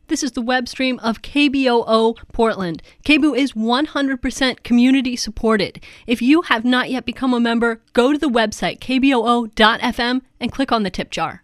This is the web stream of KBOO Portland. KBOO is 100% community supported. If you have not yet become a member, go to the website kboo.fm and click on the tip jar.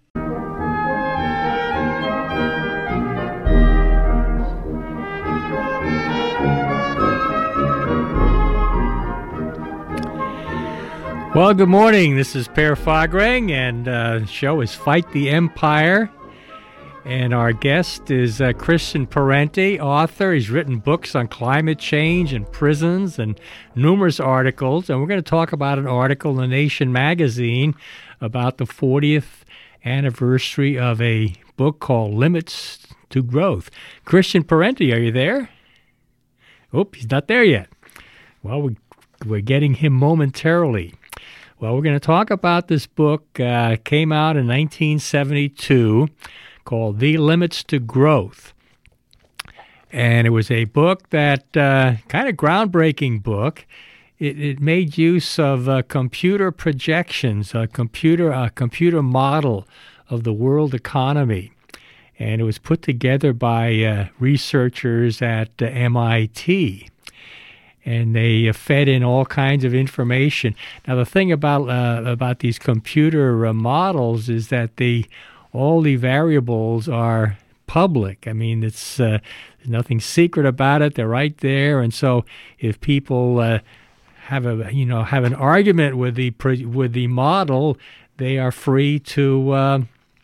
Well, good morning. This is Per Fagrang, and the show is Fight the Empire. And our guest is Christian Parenti, author. He's written books on climate change and prisons and numerous articles. And we're going to talk about an article in The Nation magazine about the 40th anniversary of a book called Limits to Growth. Christian Parenti, are you there? Oh, he's not there yet. Well, we're getting him momentarily. Well, we're going to talk about this book. Came out in 1972. Called The Limits to Growth. And it was a book that, kind of groundbreaking book. It made use of computer projections, a computer model of the world economy. And it was put together by researchers at MIT. And they fed in all kinds of information. Now, the thing about these computer models is that all the variables are public. I mean, it's there's nothing secret about it. They're right there, and so if people have an argument with the model, they are free to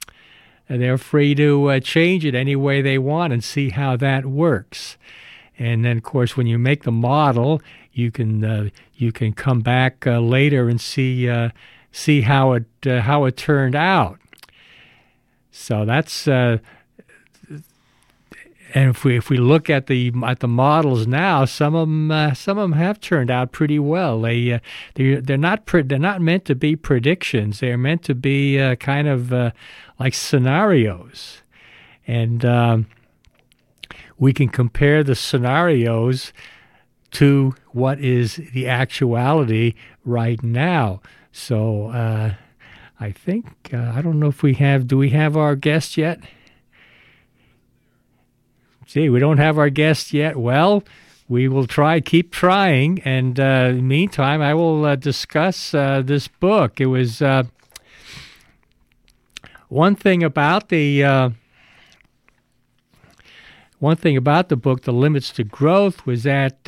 change it any way they want and see how that works. And then, of course, when you make the model, you can come back later and see how it turned out. So that's and if we look at the models now, some of them have turned out pretty well. They're not meant to be predictions. They're meant to be kind of like scenarios, and we can compare the scenarios to what is the actuality right now. So. I think, I don't know if do we have our guest yet? Gee, we don't have our guest yet. Well, we will keep trying, and in the meantime, I will discuss this book. It was one thing about the book, The Limits to Growth, was that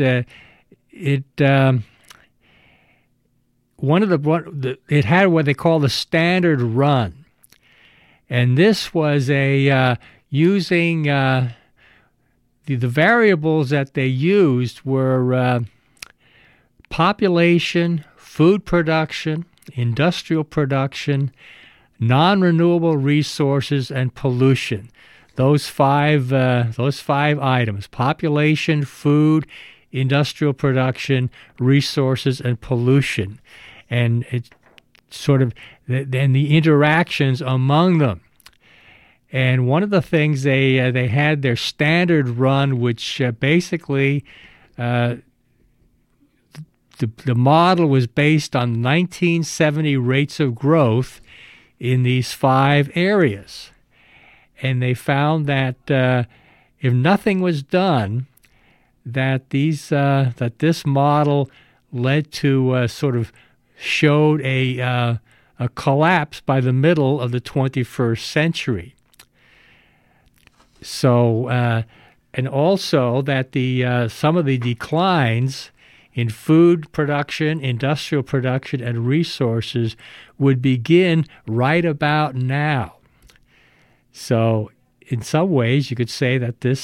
it had what they call the standard run, and this was using the variables that they used were population, food production, industrial production, non-renewable resources, and pollution. Those five items: population, food, industrial production, resources, and pollution. And it's sort of then the interactions among them. And one of the things they had their standard run, which basically the model was based on 1970 rates of growth in these 5 areas. And they found that if nothing was done, that this model led to showed a collapse by the middle of the 21st century. So, and also that some of the declines in food production, industrial production, and resources would begin right about now. So, in some ways, you could say that the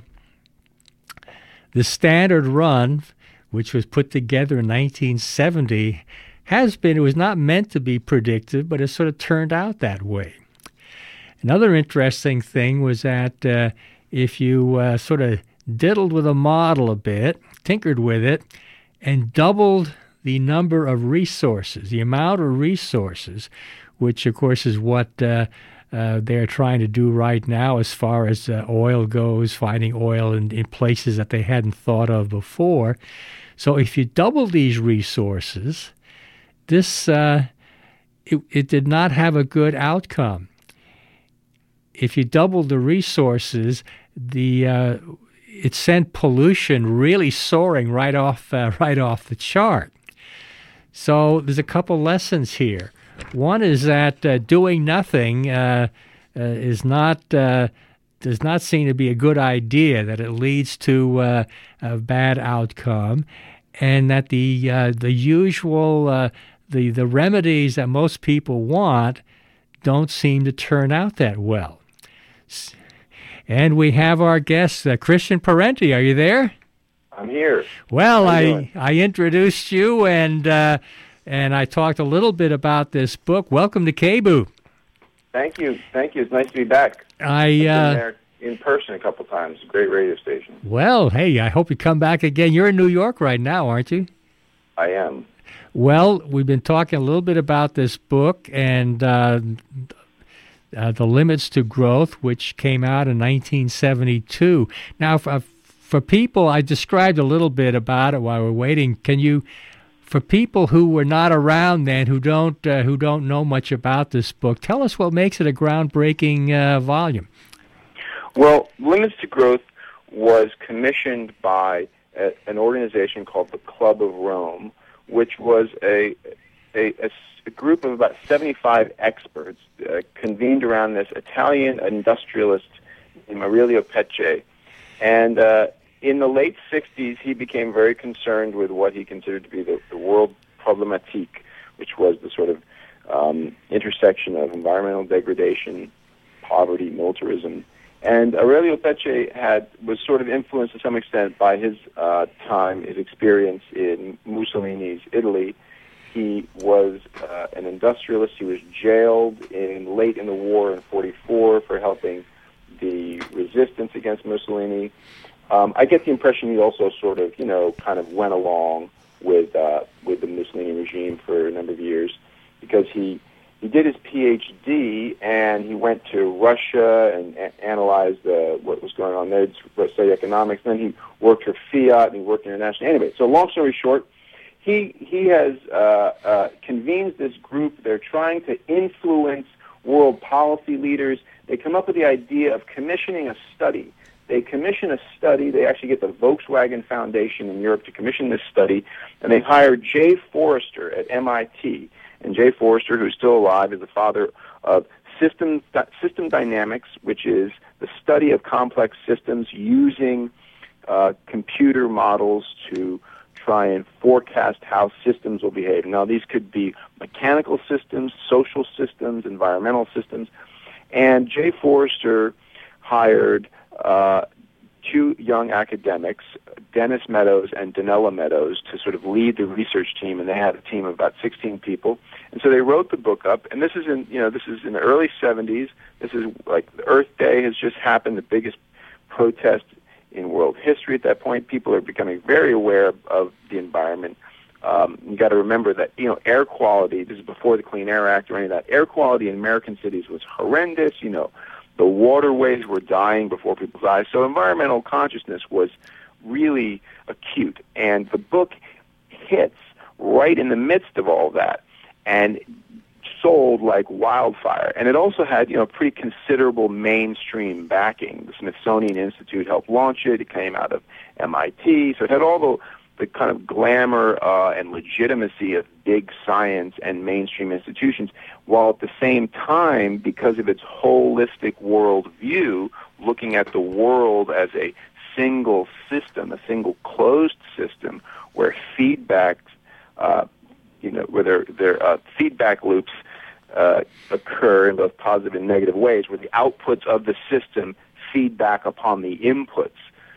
standard run, which was put together in 1970, it was not meant to be predictive, but it sort of turned out that way. Another interesting thing was that if you sort of diddled with a model a bit, tinkered with it, and doubled the number of resources, the amount of resources, which of course is what they're trying to do right now as far as oil goes, finding oil in places that they hadn't thought of before. So if you double these resources, it did not have a good outcome. If you double the resources, it sent pollution really soaring right off the chart. So there's a couple lessons here. One is that doing nothing does not seem to be a good idea, that it leads to a bad outcome, and that the usual the remedies that most people want don't seem to turn out that well. And we have our guest, Christian Parenti. Are you there? I'm here. Well, I introduced you and I talked a little bit about this book. Welcome to KBOO. Thank you. It's nice to be back. I've been there in person a couple times. Great radio station. Well, hey, I hope you come back again. You're in New York right now, aren't you? I am. Well, we've been talking a little bit about this book and The Limits to Growth, which came out in 1972. Now, for people, I described a little bit about it while we're waiting. Can you, for people who were not around then, who don't know much about this book, tell us what makes it a groundbreaking volume? Well, Limits to Growth was commissioned by an organization called the Club of Rome, which was a group of about 75 experts convened around this Italian industrialist named Aurelio Peccei. And in the late 60s, he became very concerned with what he considered to be the world problematique, which was the sort of intersection of environmental degradation, poverty, militarism. And Aurelio Peccei was sort of influenced to some extent by his his experience in Mussolini's Italy. He was an industrialist. He was jailed late in the war in '44 for helping the resistance against Mussolini. I get the impression he also sort of, kind of went along with the Mussolini regime for a number of years, because he did his PhD and he went to Russia and analyzed what was going on there, studied economics. Then he worked for Fiat and he worked internationally. Anyway, so long story short, he has convenes this group. They're trying to influence world policy leaders. They come up with the idea of commissioning a study. They commission a study. They actually get the Volkswagen Foundation in Europe to commission this study, and they hire Jay Forrester at MIT. And Jay Forrester, who's still alive, is the father of system dynamics, which is the study of complex systems using computer models to try and forecast how systems will behave. Now, these could be mechanical systems, social systems, environmental systems. And Jay Forrester hired two young academics, Dennis Meadows and Donella Meadows, to sort of lead the research team, and they had a team of about 16 people. And so they wrote the book up, and this is in the early 70s. This is like the Earth Day has just happened, the biggest protest in world history at that point. People are becoming very aware of the environment. You got to remember that, air quality, this is before the Clean Air Act or any of that, air quality in American cities was horrendous. The waterways were dying before people's eyes. So environmental consciousness was really acute. And the book hits right in the midst of all that and sold like wildfire. And it also had, pretty considerable mainstream backing. The Smithsonian Institute helped launch it. It came out of MIT. So it had all the kind of glamour and legitimacy of big science and mainstream institutions, while at the same time, because of its holistic worldview, looking at the world as a single system, a single closed system, where feedback, feedback loops occur in both positive and negative ways, where the outputs of the system feed back upon the inputs.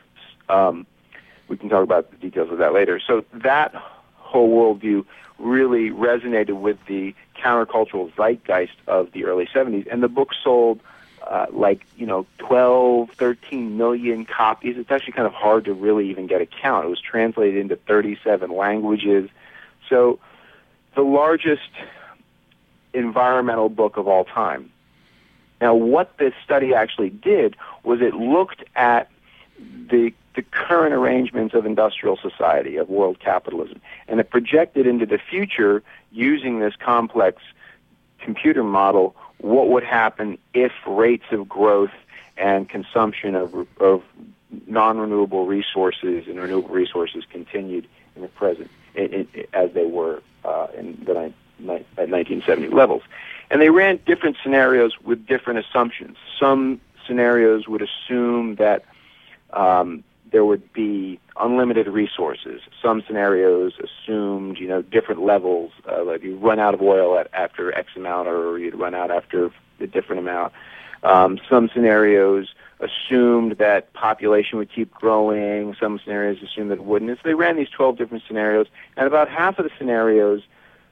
We can talk about the details of that later. So that whole worldview really resonated with the countercultural zeitgeist of the early 70s. And the book sold 12, 13 million copies. It's actually kind of hard to really even get a count. It was translated into 37 languages. So the largest environmental book of all time. Now, what this study actually did was it looked at the current arrangements of industrial society, of world capitalism, and it projected into the future using this complex computer model what would happen if rates of growth and consumption of non-renewable resources and renewable resources continued in the present as they were at 1970 levels. And they ran different scenarios with different assumptions. Some scenarios would assume that there would be unlimited resources. Some scenarios assumed, different levels, like you run out of oil after X amount, or you'd run out after a different amount. Some scenarios assumed that population would keep growing. Some scenarios assumed that it wouldn't. And so they ran these 12 different scenarios, and about half of the scenarios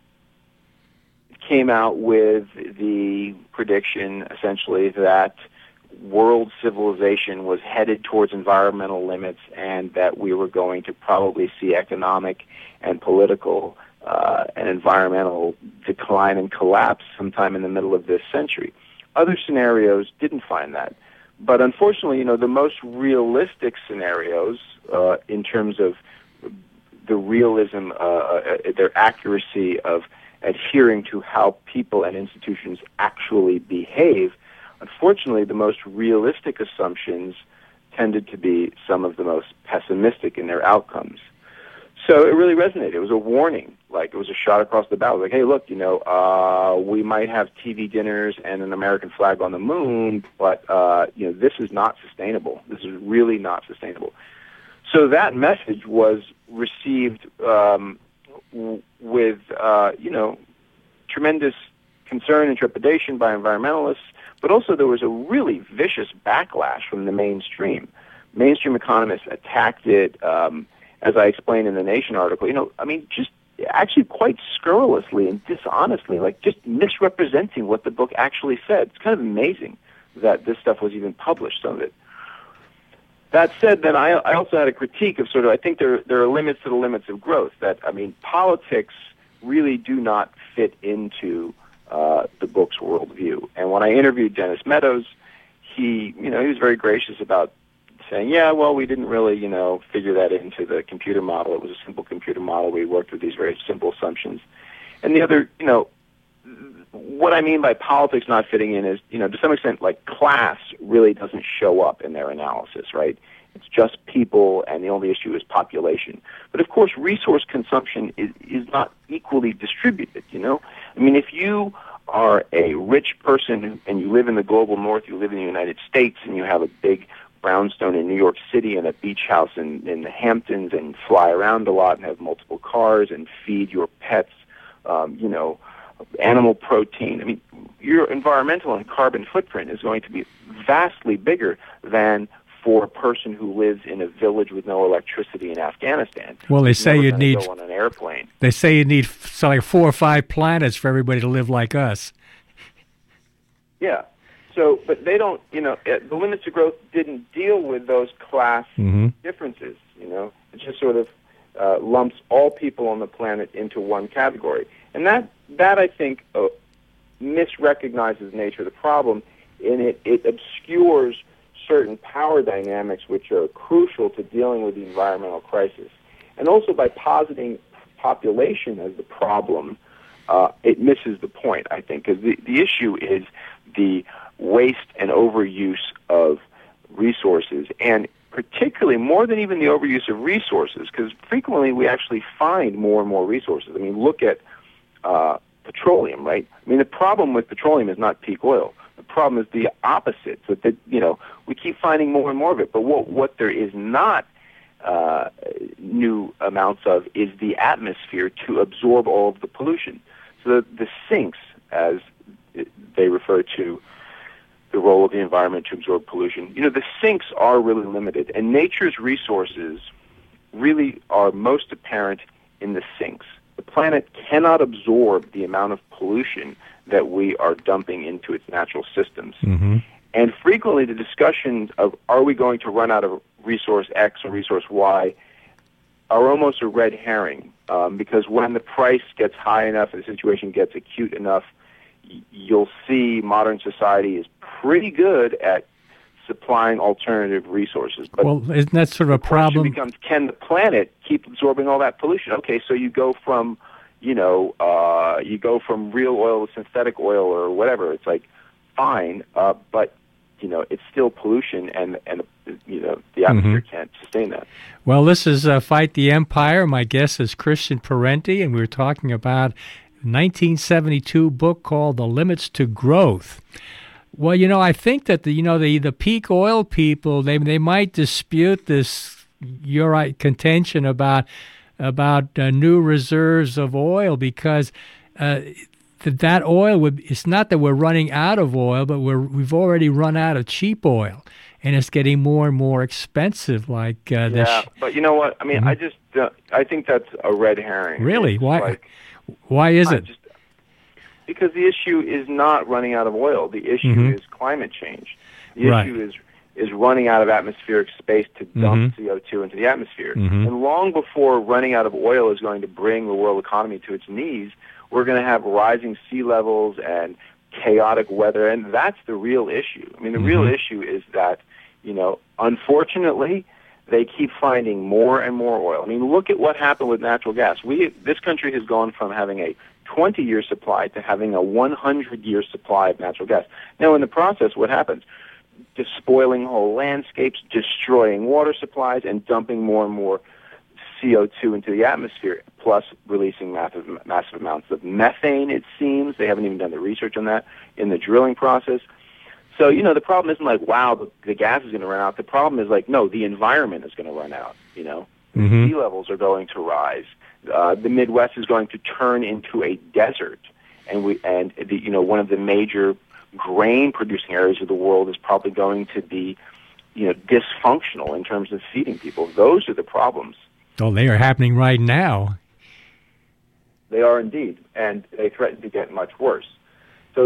came out with the prediction, essentially, that world civilization was headed towards environmental limits and that we were going to probably see economic and political and environmental decline and collapse sometime in the middle of this century. Other scenarios didn't find that. But unfortunately, the most realistic scenarios in terms of the realism, their accuracy of adhering to how people and institutions actually behave, unfortunately, the most realistic assumptions tended to be some of the most pessimistic in their outcomes. So it really resonated. It was a warning, like it was a shot across the bow. Like, hey, look, we might have TV dinners and an American flag on the moon, but this is not sustainable. This is really not sustainable. So that message was received with tremendous concern and trepidation by environmentalists, but also there was a really vicious backlash from the mainstream. Mainstream economists attacked it, as I explained in the Nation article, just actually quite scurrilously and dishonestly, like just misrepresenting what the book actually said. It's kind of amazing that this stuff was even published, some of it. That said, then I also had a critique of I think there are limits to the limits of growth. Politics really do not fit into the book's worldview. And when I interviewed Dennis Meadows, he was very gracious about saying, yeah, well, we didn't really, figure that into the computer model. It was a simple computer model. We worked with these very simple assumptions. And the other, what I mean by politics not fitting in is, to some extent, like class really doesn't show up in their analysis, right? It's just people, and the only issue is population. But of course, resource consumption is not equally distributed, if you are a rich person and you live in the global north, you live in the United States, and you have a big brownstone in New York City and a beach house in the Hamptons and fly around a lot and have multiple cars and feed your pets, animal protein. Your environmental and carbon footprint is going to be vastly bigger than for a person who lives in a village with no electricity in Afghanistan. Well, they say you need go on an airplane. They say you need like 4 or 5 planets for everybody to live like us. Yeah. So, but they don't, the limits to growth didn't deal with those class differences, It just sort of lumps all people on the planet into one category. And that I think, misrecognizes the nature of the problem, and it obscures certain power dynamics which are crucial to dealing with the environmental crisis. And also by positing population as the problem, it misses the point, I think, because the issue is the waste and overuse of resources, and particularly more than even the overuse of resources, because frequently we actually find more and more resources. Look at petroleum, right? The problem with petroleum is not peak oil. The problem is the opposite. So that we keep finding more and more of it. But what there is not new amounts of is the atmosphere to absorb all of the pollution. So the sinks, as they refer to the role of the environment to absorb pollution, the sinks are really limited, and nature's resources really are most apparent in the sinks. The planet cannot absorb the amount of pollution that we are dumping into its natural systems. Mm-hmm. And frequently the discussions of are we going to run out of resource X or resource Y are almost a red herring, because when the price gets high enough and the situation gets acute enough, you'll see modern society is pretty good at supplying alternative resources. But isn't that sort of a problem? The question becomes, can the planet keep absorbing all that pollution? Okay, so you go from, real oil to synthetic oil or whatever. It's like, fine, but it's still pollution, and the atmosphere can't sustain that. Well, this is Fight the Empire. My guest is Christian Parenti, and we were talking about a 1972 book called The Limits to Growth. Well, I think that the peak oil people, they might dispute this your contention about new reserves of oil, because that oil it's not that we're running out of oil, but we've already run out of cheap oil, and it's getting more and more expensive. But you know what? I mean, I think that's a red herring. Really? It's Why is it? Because the issue is not running out of oil. The issue is climate change. The issue is running out of atmospheric space to dump CO2 into the atmosphere. And long before running out of oil is going to bring the world economy to its knees, we're going to have rising sea levels and chaotic weather, and that's the real issue. I mean, the real issue is that, unfortunately, they keep finding more and more oil. I mean, look at what happened with natural gas. This country has gone from having a 20-year supply to having a 100-year supply of natural gas. Now, in the process, what happens? Despoiling whole landscapes, destroying water supplies, and dumping more and more CO2 into the atmosphere, plus releasing massive amounts of methane, it seems. They haven't even done the research on that in the drilling process. So, the problem isn't like, wow, the gas is going to run out. The problem is like, no, the environment is going to run out, Sea levels are going to rise. The Midwest is going to turn into a desert. And one of the major grain-producing areas of the world is probably going to be, dysfunctional in terms of feeding people. Those are the problems. Oh, they are happening right now. They are indeed, and they threaten to get much worse. So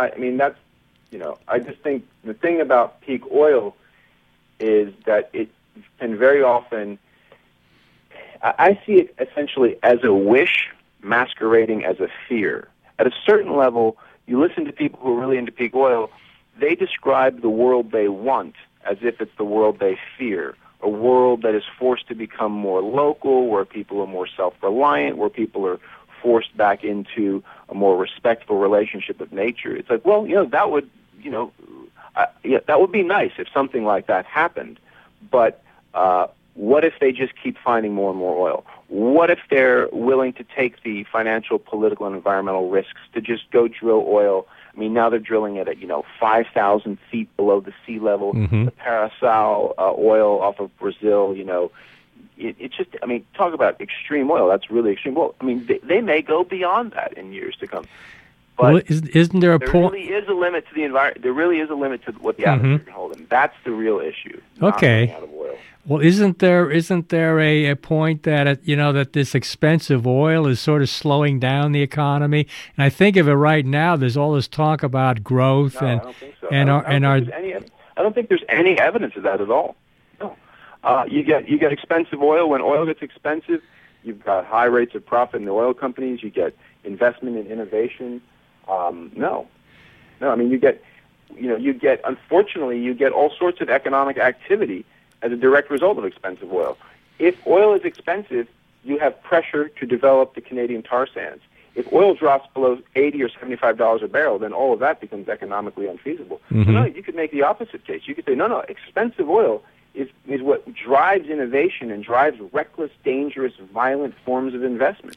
I just think the thing about peak oil is that it can very often, I see it essentially as a wish masquerading as a fear. At a certain level, you listen to people who are really into peak oil, they describe the world they want as if it's the world they fear. A world that is forced to become more local, where people are more self-reliant, where people are forced back into a more respectful relationship with nature. It's like, well, that would, that would be nice if something like that happened. But what if they just keep finding more and more oil? What if they're willing to take the financial, political, and environmental risks to just go drill oil? I mean, now they're drilling it at 5,000 feet below the sea level. The Paracel oil off of Brazil. It's just, talk about extreme oil. That's really extreme. Well, they may go beyond that in years to come. But isn't there a point? There really is a limit to the environment. There really is a limit to what the atmosphere can hold, and that's the real issue. Okay. Not running out of oil. Well, isn't there a point that that this expensive oil is sort of slowing down the economy? And I think of it right now. There's all this talk about growth, I don't think so. I don't think there's any evidence of that at all. No. You get expensive oil. When oil gets expensive, you've got high rates of profit in the oil companies. You get investment in innovation. No. Unfortunately, you get all sorts of economic activity as a direct result of expensive oil. If oil is expensive, you have pressure to develop the Canadian tar sands. If oil drops below $80 or $75 a barrel, then all of that becomes economically unfeasible. So no, you could make the opposite case. You could say, no, expensive oil is what drives innovation and drives reckless, dangerous, violent forms of investment.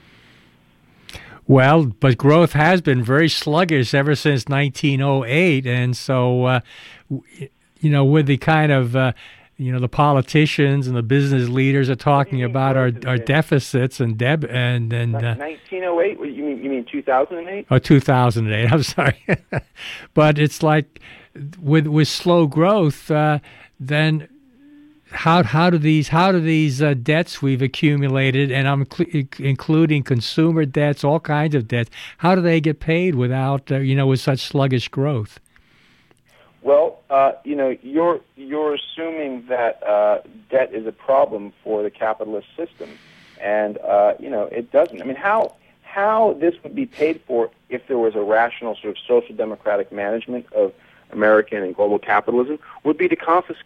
Well, but growth has been very sluggish ever since 1908, and so, with the kind of, the politicians and the business leaders are talking about our deficits and 1908? You mean 2008? Oh, 2008. I'm sorry, but it's like with slow growth, then. How do these debts we've accumulated, and I'm including consumer debts, all kinds of debts, how do they get paid without with such sluggish growth? Well, you're assuming that debt is a problem for the capitalist system, and it doesn't. I mean, how this would be paid for if there was a rational sort of social democratic management of American and global capitalism would be to confiscate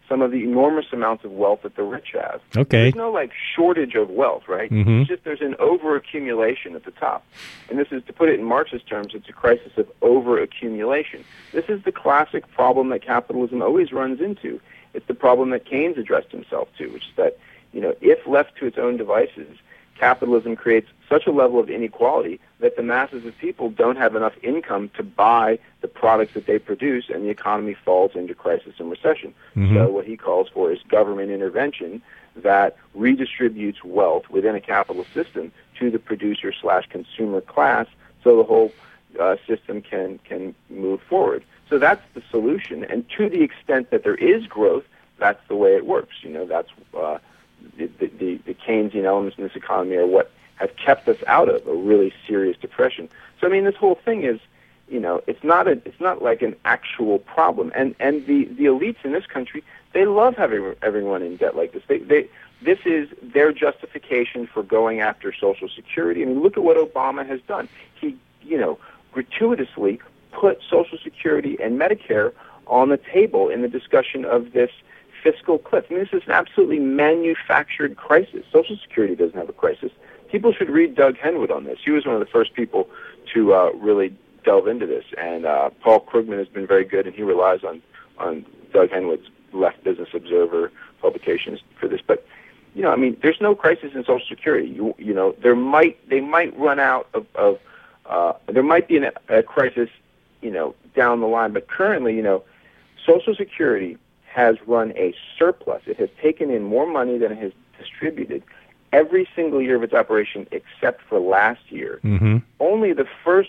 some of the enormous amounts of wealth that the rich have. Okay. There's no shortage of wealth, right? Mm-hmm. It's just there's an overaccumulation at the top. And this is, to put it in Marxist terms, it's a crisis of overaccumulation. This is the classic problem that capitalism always runs into. It's the problem that Keynes addressed himself to, which is that, if left to its own devices, capitalism creates such a level of inequality that the masses of people don't have enough income to buy the products that they produce, and the economy falls into crisis and recession. Mm-hmm. So what he calls for is government intervention that redistributes wealth within a capitalist system to the producer/consumer class, so the whole system can move forward. So that's the solution, and to the extent that there is growth, that's the way it works. That's the Keynesian elements in this economy are what have kept us out of a really serious depression. So this whole thing is, it's not like an actual problem. And the elites in this country, they love having everyone in debt like this. This is their justification for going after Social Security. Look at what Obama has done. He, gratuitously put Social Security and Medicare on the table in the discussion of this fiscal cliff. This is an absolutely manufactured crisis. Social Security doesn't have a crisis. People should read Doug Henwood on this. He was one of the first people to really delve into this, and Paul Krugman has been very good, and he relies on Doug Henwood's Left Business Observer publications for this. But there's no crisis in Social Security. They might run out of there might be a crisis, down the line. But currently, Social Security has run a surplus. It has taken in more money than it has distributed every single year of its operation except for last year. Mm-hmm. Only the first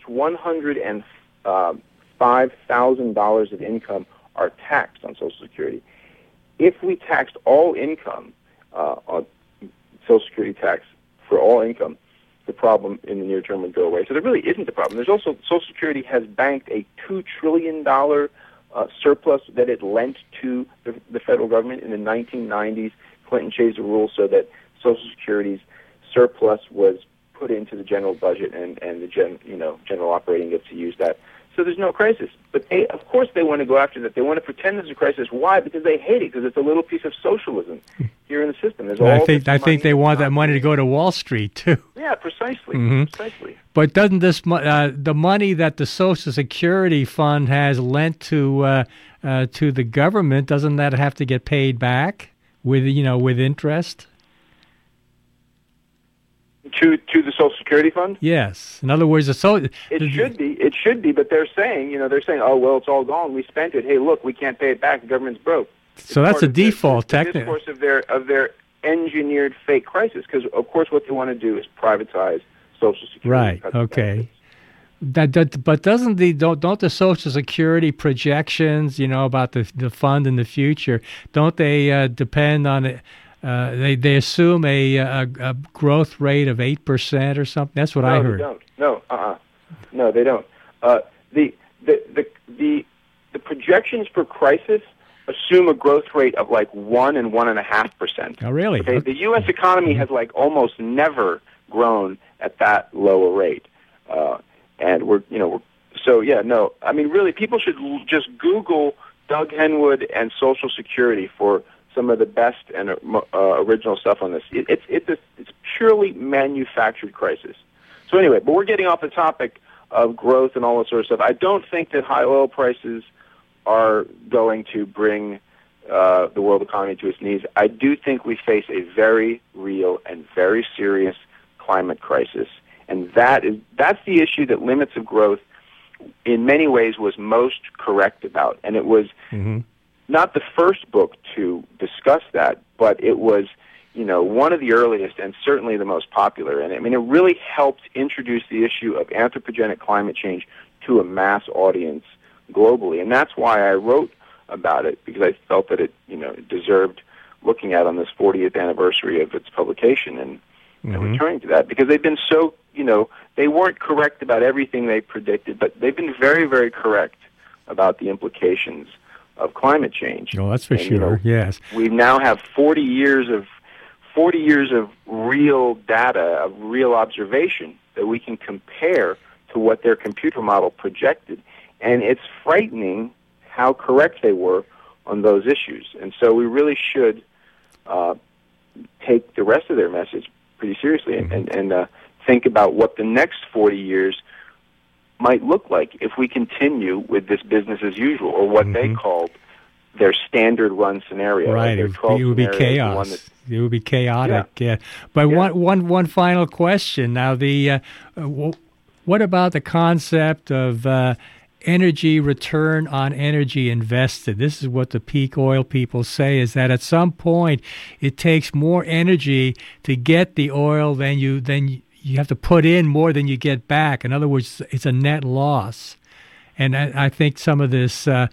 $105,000 of income are taxed on Social Security. If we taxed all income, on Social Security tax for all income, the problem in the near term would go away. So there really isn't a problem. There's also, Social Security has banked a $2 trillion surplus that it lent to the federal government in the 1990s. Clinton changed the rules so that Social Security's surplus was put into the general budget, and the general operating gets to use that. So there's no crisis. But of course they want to go after that. They want to pretend there's a crisis. Why? Because they hate it, because it's a little piece of socialism here in the system. I think they want that money to go to Wall Street too. Yeah, precisely. Mm-hmm. Precisely. But doesn't this the money that the Social Security Fund has lent to the government, doesn't that have to get paid back with interest? To the Social Security Fund? Yes. In other words, it should be, but they're saying, oh, well, it's all gone. We spent it. Hey, look, we can't pay it back. The government's broke. So that's a default, technically. The discourse of their engineered fake crisis, because, of course, what they want to do is privatize Social Security. Right, okay. But don't the Social Security projections, about the fund in the future, don't they depend on it? They assume a growth rate of 8% or something. That's what I heard. No, they don't. No, they don't. The projections for crisis assume a growth rate of 1 and 1.5%. Oh, really? Okay? The U.S. economy has almost never grown at that lower rate, and really, people should just Google Doug Henwood and Social Security for some of the best and original stuff on this. It's purely manufactured crisis. So anyway, but we're getting off the topic of growth and all that sort of stuff. I don't think that high oil prices are going to bring the world economy to its knees. I do think we face a very real and very serious climate crisis, and that's the issue that Limits of Growth in many ways was most correct about. And it was not the first book to discuss that, but it was, one of the earliest and certainly the most popular. And it really helped introduce the issue of anthropogenic climate change to a mass audience globally. And that's why I wrote about it, because I felt that it deserved looking at on this 40th anniversary of its publication and returning to that, because they've been so, they weren't correct about everything they predicted, but they've been very, very correct about the implications of climate change. Oh, that's for sure. Yes. We now have 40 years of real data, of real observation that we can compare to what their computer model projected. And it's frightening how correct they were on those issues. And so we really should take the rest of their message pretty seriously and think about what the next 40 years might look like if we continue with this business as usual, or what they called their standard run scenario. Right, it would be chaos. It would be chaotic. Yeah. But one final question. Now, what about the concept of energy return on energy invested? This is what the peak oil people say, is that at some point it takes more energy to get the oil than you have to put in more than you get back. In other words, it's a net loss. And I think some of this, the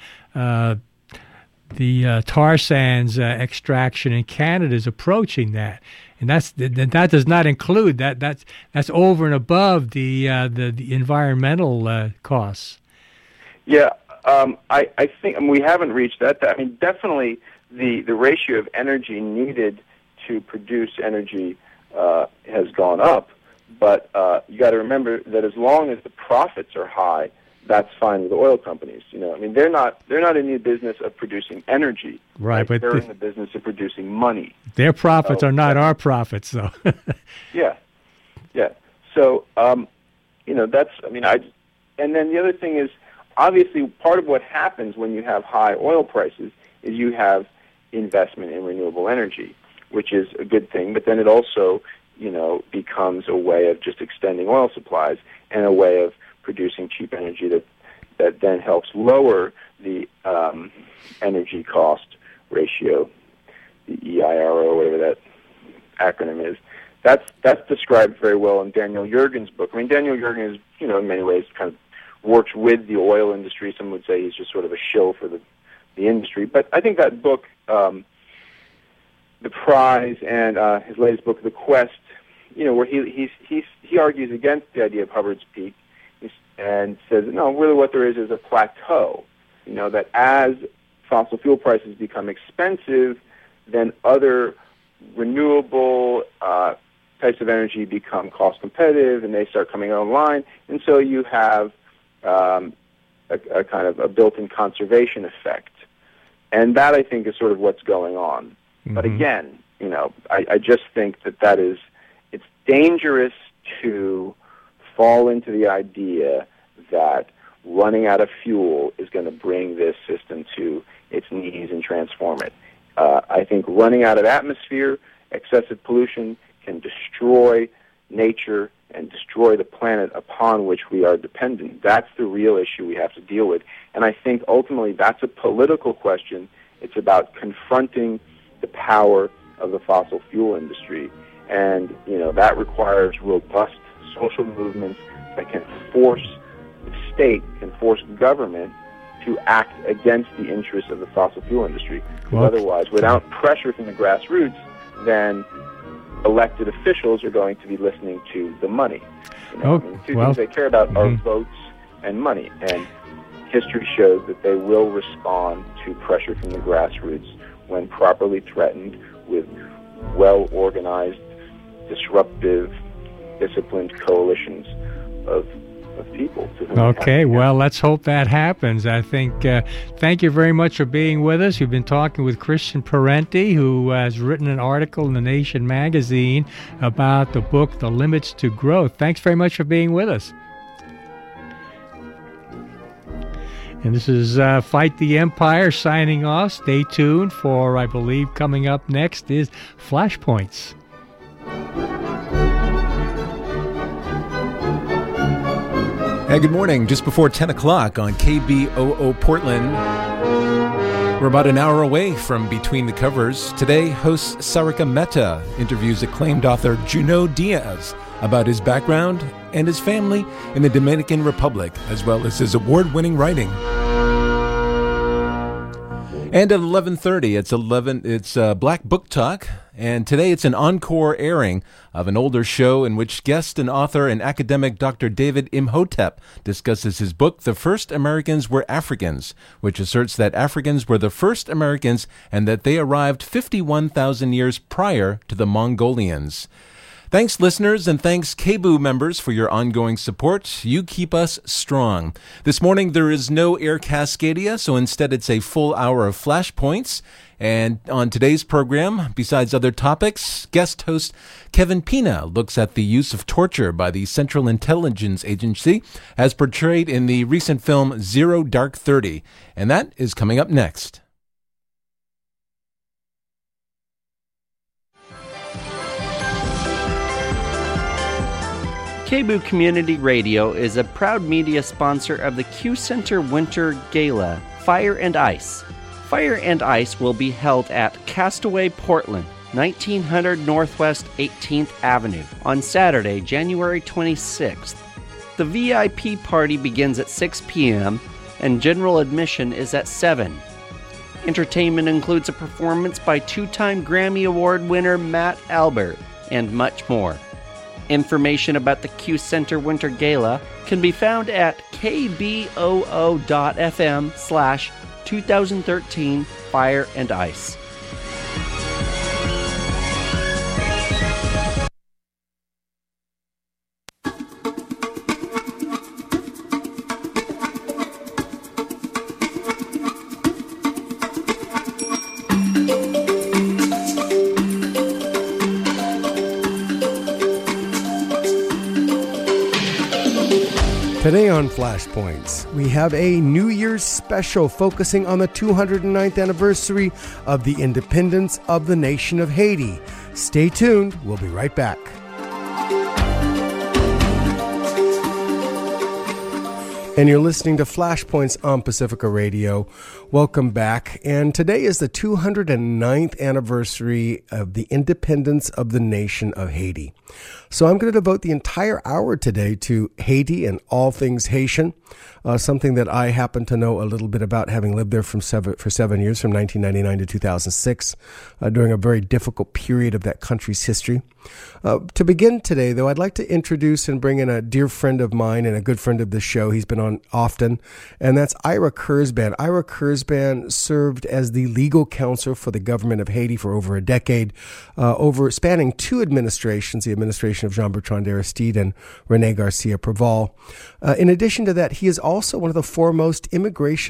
tar sands extraction in Canada is approaching that. And that does not include that's over and above the environmental costs. Yeah, I think we haven't reached that. I mean, definitely the ratio of energy needed to produce energy has gone up. But you got to remember that as long as the profits are high, that's fine with the oil companies. I mean, they're not in the business of producing energy. Right, but they're in the business of producing money. Their profits are not our profits, though. Yeah. So, that's. I mean, and then the other thing is, obviously, part of what happens when you have high oil prices is you have investment in renewable energy, which is a good thing. But then it also becomes a way of just extending oil supplies and a way of producing cheap energy that then helps lower the energy cost ratio, the EIRO, whatever that acronym is. That's described very well in Daniel Yergin's book. I mean, Daniel Yergin is, in many ways kind of works with the oil industry. Some would say he's just sort of a shill for the industry. But I think that book, The Prize, and his latest book, The Quest, where he argues against the idea of Hubbard's peak and says, no, really what there is a plateau. That as fossil fuel prices become expensive, then other renewable types of energy become cost competitive, and they start coming online, and so you have a kind of a built-in conservation effect. And that, I think, is sort of what's going on. But again, I just think it's dangerous to fall into the idea that running out of fuel is going to bring this system to its knees and transform it. I think running out of atmosphere, excessive pollution, can destroy nature and destroy the planet upon which we are dependent. That's the real issue we have to deal with. And I think ultimately that's a political question. It's about confronting the power of the fossil fuel industry. And, that requires robust social movements that can force the state, can force government to act against the interests of the fossil fuel industry. Because otherwise, without pressure from the grassroots, then elected officials are going to be listening to the money. Two things they care about are votes and money. And history shows that they will respond to pressure from the grassroots when properly threatened with well-organized, disruptive, disciplined coalitions of people. Okay, well, let's hope that happens. I think, thank you very much for being with us. We've been talking with Christian Parenti, who has written an article in The Nation magazine about the book, The Limits to Growth. Thanks very much for being with us. And this is Fight the Empire signing off. Stay tuned for, I believe, coming up next is Flashpoints. Hey, good morning. Just before 10 o'clock on KBOO Portland. We're about an hour away from Between the Covers. Today, host Sarika Mehta interviews acclaimed author Junot Diaz about his background and his family in the Dominican Republic, as well as his award-winning writing. And at 11:30, it's Black Book Talk, and today it's an encore airing of an older show in which guest and author and academic Dr. David Imhotep discusses his book, The First Americans Were Africans, which asserts that Africans were the first Americans and that they arrived 51,000 years prior to the Mongolians. Thanks, listeners, and thanks, KBOO members, for your ongoing support. You keep us strong. This morning, there is no Air Cascadia, so instead it's a full hour of Flashpoints. And on today's program, besides other topics, guest host Kevin Pina looks at the use of torture by the Central Intelligence Agency as portrayed in the recent film Zero Dark 30. And that is coming up next. KBOO Community Radio is a proud media sponsor of the Q Center Winter Gala, Fire and Ice. Fire and Ice will be held at Castaway Portland, 1900 Northwest 18th Avenue, on Saturday, January 26th. The VIP party begins at 6 p.m. and general admission is at 7. Entertainment includes a performance by two-time Grammy Award winner Matt Albert and much more. Information about the Q Center Winter Gala can be found at kboo.fm/2013 Fire and Ice. Today on Flashpoints, we have a New Year's special focusing on the 209th anniversary of the independence of the nation of Haiti. Stay tuned. We'll be right back. And you're listening to Flashpoints on Pacifica Radio. Welcome back. And today is the 209th anniversary of the independence of the nation of Haiti. So I'm going to devote the entire hour today to Haiti and all things Haitian, something that I happen to know a little bit about, having lived there for 7 years, from 1999 to 2006, during a very difficult period of that country's history. To begin today, though, I'd like to introduce and bring in a dear friend of mine and a good friend of the show. He's been on often, and that's Ira Kurzban. Ira Kurzban served as the legal counsel for the government of Haiti for over a decade, spanning two administrations, the administration of Jean-Bertrand Aristide and René Garcia Preval. In addition to that, he is also one of the foremost immigration